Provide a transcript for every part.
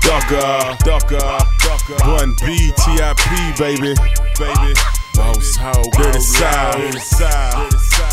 Ducker, Bun B, TIP, baby. Boss Hog, Dirty South.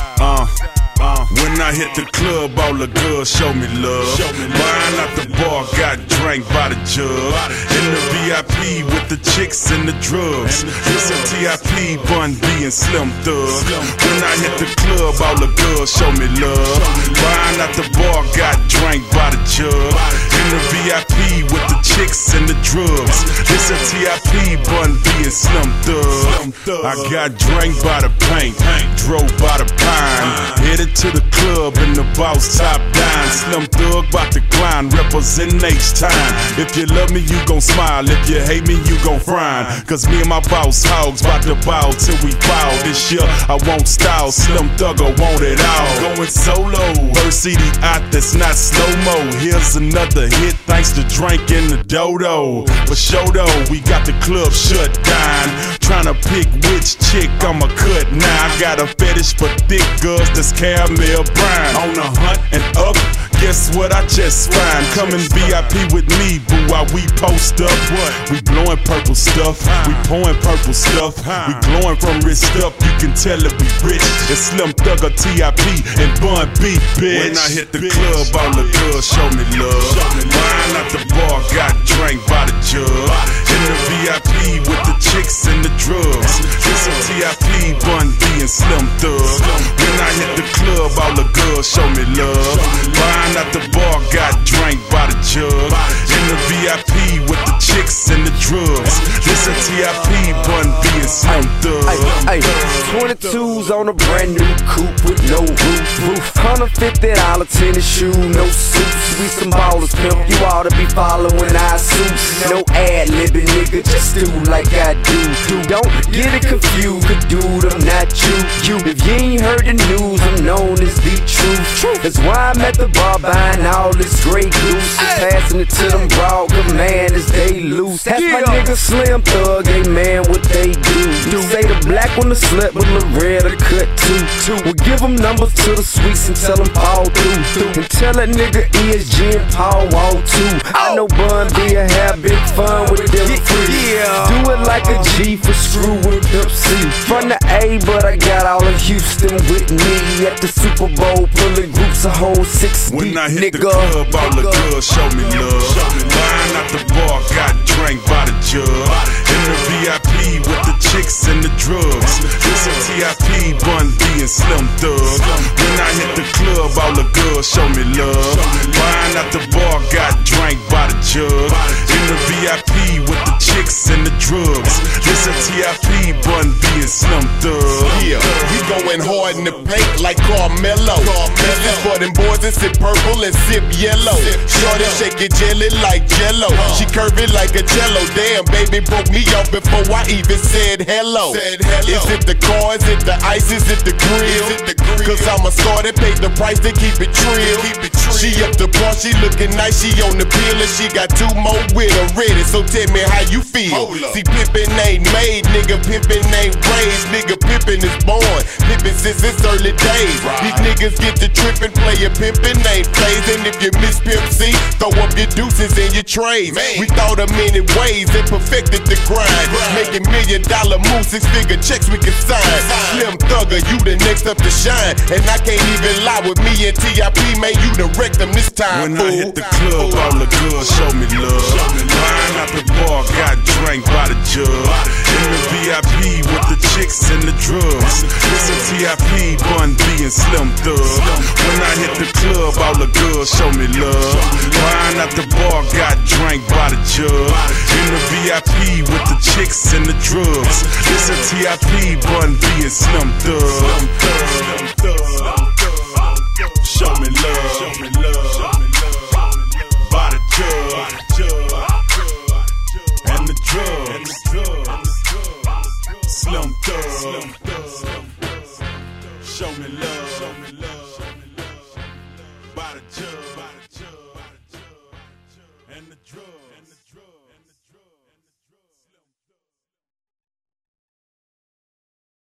When I hit the club, all the girls show me love. Buying out the bar, got drank by the jug. In the VIP with the chicks and the drugs. It's a TIP, Bun B, and Slim Thug. When I hit the club, all the girls show me love. Buying out the bar, got drank by the jug. In the VIP with the chicks and the drugs. It's a TIP, Bun B, and Slim Thug. I got drank by the paint, drove by the pine, headed to the club and the boss top down. Slim Thug bout to grind, representing H-Time. If you love me, you gon' smile. If you hate me, you gon' frown. Cause me and my boss hogs bout to bow till we foul. This year, I won't style. Slim Thug, I want it all. Going solo, first CD out that's not slow-mo. Here's another hit thanks to Drink and the Dodo. For show though, we got the club shut down. Tryna pick which chick I'ma cut now. I got a fetish for thick girls that's caramel brown. On the hunt and up, guess what I just find? Come in VIP with me, boo, while we post up. We blowing purple stuff, we pouring purple stuff. We glowing from wrist up, you can tell that we rich. It's Slim Thug, a TIP, and Bun B, bitch. When I hit the club, all the girls show me love. Buying out the bar, got drank by the jug. In the VIP with the chicks and the drugs. It's a TIP, Bun B, and Slim Thug. When I hit the club, all the girls show me love. Buying at the bar, got drank by the jug. In the VIP with the chicks and the drugs. This a TIP, Bun B, and Slim Thug. 22s on a brand new coupe with no roof. $150 tennis shoe, no suits. We some ballers, pimp. You ought to be following our suits. No ad-libbing, nigga, just do like I do. Don't get it confused, cause dude, I'm not you. If you ain't heard the news, I'm known as the truth. That's why I'm at the bar buying all this Grey Goose. Passing it to them broad commanders, they loose. That's my nigga Slim Thug, they man what they do. Say the black one the slut with Loretta cut too. We'll give them numbers to the sweets and tell them fall through. And tell that nigga ESG and Paul walk too. I know Bun B will have big fun with them free. Do it like a G for screw with Pimp C. From the A, but I got all of Houston with me. At the Super Bowl, pulling groups of whole 6 When deep, I hit nigga. the club, all the girls show me love. Buying out the bar, got drank by the jug. In the VIP with the chicks and the drugs. It's a TIP, Bun B, and Slim Thug. When I hit the club, all the girls show me love. Buying out the bar, got drank by the jug. In the VIP with the chicks and the drugs. It's a TIP, Bun B, and Slim Thug. Yeah, we going hard in the paint like Carmelo. This is for them boys that sip purple and sip yellow. Shorty shake it jelly like Jello. She curve it like a cello. Damn, baby broke me off before I even said hello. Is it the car? Is it the ice? Is it the grill? Cause I'm a star that paid the price to keep it trill. She up the bar, she looking nice, she on the pill, and she got 2 more with her ready. So tell me how you feel. See, pimpin' ain't made, nigga, pimpin' ain't raised. Nigga, pimpin' is born, pimpin' since its early days. These niggas get to trippin', playin' pimpin' ain't phase. And if you miss Pimp C, throw up your deuces and your trays. We thought of many ways and perfected the grind. Making $1 million moves, 6-figure checks we can sign. Slim Thugger, you the next up to shine. And I can't even lie with me and TIP, man, you done wrecked them this time. When I hit the club, all the girls show me love. Buying out the bar, got drank by the jug. In the VIP with the chicks and the drugs. It's a TIP, Bun B, and Slim Thug. When I hit the club, all the girls show me love. Buying out the bar, got drank by the jug. In the VIP with the chicks and the drugs. It's a TIP, Bun B, and Slim Thug. Show me love. By the jug. And the drugs. Slim Thug. Show me love.